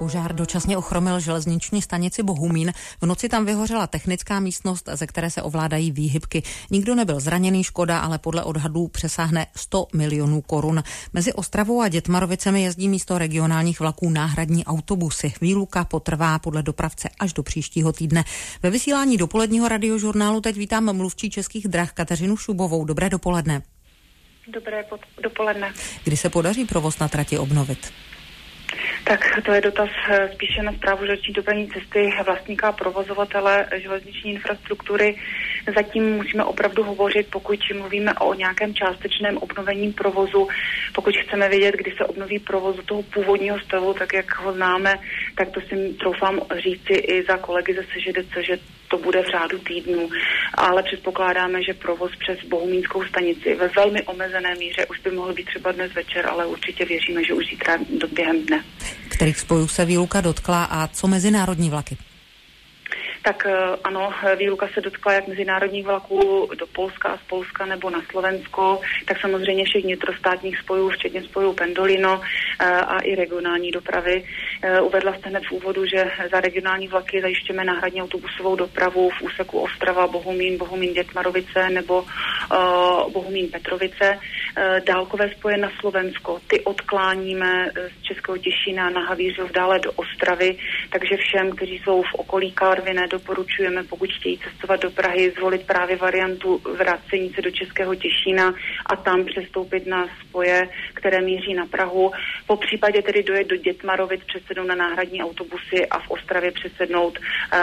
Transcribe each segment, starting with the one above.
Požár dočasně ochromil železniční stanici Bohumín. V noci tam vyhořela technická místnost, ze které se ovládají výhybky. Nikdo nebyl zraněný, škoda ale podle odhadů přesáhne 100 milionů korun. Mezi Ostravou a Dětmarovicemi jezdí místo regionálních vlaků náhradní autobusy. Výluka potrvá podle dopravce až do příštího týdne. Ve vysílání dopoledního radiožurnálu teď vítám mluvčí Českých drah Kateřinu Šubovou. Dobré dopoledne. Dobré dopoledne. Kdy se podaří provoz na trati obnovit? Tak to je dotaz spíše na Správu železniční dopravní cesty, vlastníka a provozovatele železniční infrastruktury. Zatím musíme opravdu hovořit, pokud mluvíme o nějakém částečném obnovení provozu. Pokud chceme vědět, kdy se obnoví provoz do toho původního stavu, tak jak ho známe, tak to si troufám říci i za kolegy ze SŽDC, že to bude v řádu týdnů. Ale předpokládáme, že provoz přes Bohumínskou stanici ve velmi omezené míře už by mohl být třeba dnes večer, ale určitě věříme, že už zítra během dne. Kterých spojů se výluka dotkla a co mezinárodní vlaky? Tak ano, výluka se dotkla jak mezinárodních vlaků do Polska a z Polska nebo na Slovensko, tak samozřejmě všech vnitrostátních spojů, včetně spojů Pendolino a i regionální dopravy. Uvedla jste hned v úvodu, že za regionální vlaky zajišťujeme náhradní autobusovou dopravu v úseku Ostrava, Bohumín, Dětmarovice nebo Bohumín Petrovice. Dálkové spoje na Slovensko, ty odkláníme z Českého Těšína na Havířov dále do Ostravy, takže všem, kteří jsou v okolí Karviné, doporučujeme, pokud chtějí cestovat do Prahy, zvolit právě variantu vracení se do Českého Těšína a tam přestoupit na spoje, které míří na Prahu. Po případě tedy dojet do Dětmarovic, přesednout na náhradní autobusy a v Ostravě přesednout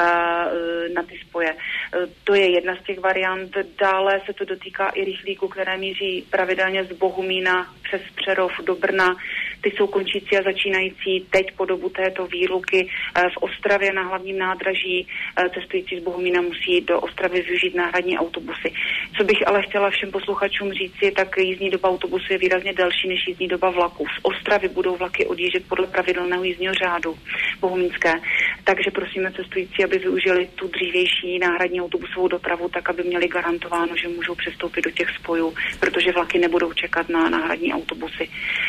na ty spoje. To je jedna z těch variant. Dále se to dotýká i rychlíků, které míří pravidelně z Bohumína přes Přerov do Brna. Ty jsou končící a začínající teď po dobu této výluky v Ostravě na hlavním nádraží. Cestující z Bohumína musí do Ostravy využít náhradní autobusy. Co bych ale chtěla všem posluchačům říci, tak jízdní doba autobusu je výrazně delší než jízdní doba vlaku. Z Ostravy budou vlaky odjíždět podle pravidelného jízdního řádu bohumínské. Takže prosíme cestující, aby využili tu dřívější náhradní autobusovou dopravu, tak aby měli garantováno, že můžou přestoupit do těch spojů, protože vlaky nebudou čekat na náhradní autobusy.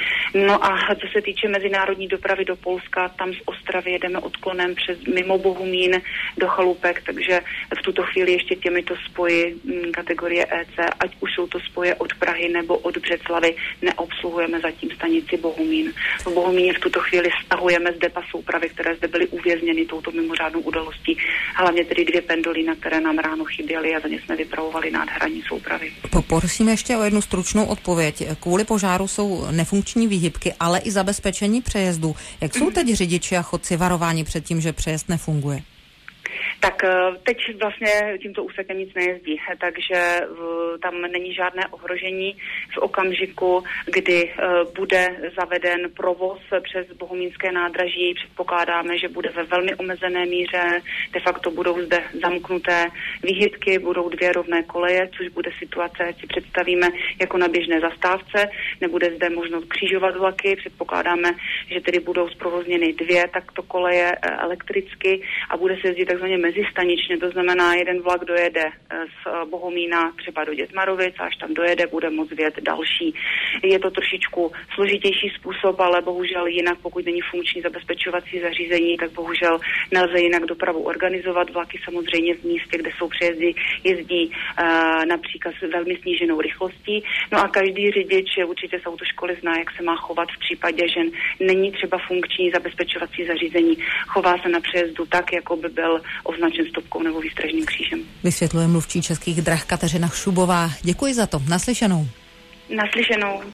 No a co se týče mezinárodní dopravy do Polska, tam z Ostravy jedeme odklonem přes mimo Bohumín do Chalupek, takže v tuto chvíli ještě těmito spoji kategorie EC, ať už jsou to spoje od Prahy nebo od Břeclavy, neobsluhujeme zatím stanici Bohumín. V Bohumíně v tuto chvíli stahujeme z depa soupravy, které zde byly uvězněny touto mimořádnou událostí, hlavně tedy 2 pendolina, které nám ráno chyběly a za ně jsme vypravovali nadhraní soupravy. Poprosím ještě o jednu stručnou odpověď. Kvůli požáru jsou nefunkční výhybky, ale i zabezpečení přejezdu. Jak jsou teď řidiči a chodci varováni před tím, že přejezd nefunguje? Tak teď vlastně tímto úsekem nic nejezdí, takže tam není žádné ohrožení v okamžiku, kdy bude zaveden provoz přes bohumínské nádraží. Předpokládáme, že bude ve velmi omezené míře, de facto budou zde zamknuté výhybky, budou 2 rovné koleje, což bude situace, jak si představíme, jako na běžné zastávce. Nebude zde možnost křižovat vlaky, předpokládáme, že tedy budou zprovozněny 2 takto koleje elektricky a bude se jezdit takzvaně mezistaničně, to znamená, jeden vlak dojede z Bohumína třeba do Dětmarovic a až tam dojede, bude moct vjet další. Je to trošičku složitější způsob, ale bohužel jinak, pokud není funkční zabezpečovací zařízení, tak bohužel nelze jinak dopravu organizovat. Vlaky samozřejmě v místě, kde jsou přejezdy, jezdí například s velmi sníženou rychlostí. No a každý řidič určitě z autoškoly zná, jak se má chovat v případě, že není třeba funkční zabezpečovací zařízení. Chová se na přejezdu tak, jako by byl označen stopkou nebo výstražným křížem. Vysvětluje mluvčí Českých drah Kateřina Šubová. Děkuji za to. Naslyšenou. Naslyšenou.